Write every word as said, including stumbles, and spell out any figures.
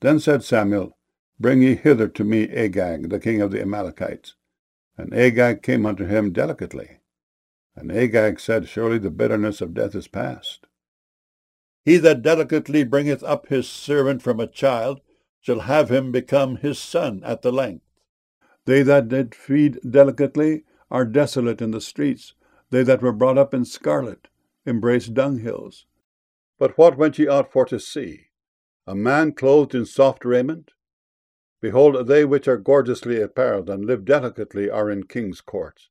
Then said Samuel, Bring ye hither to me Agag, the king of the Amalekites. And Agag came unto him delicately. And Agag said, Surely the bitterness of death is past. He that delicately bringeth up his servant from a child shall have him become his son at the length. They that did feed delicately are desolate in the streets. They that were brought up in scarlet embrace dunghills. But what went ye out for to see? A man clothed in soft raiment? Behold, they which are gorgeously apparelled and live delicately are in kings' courts.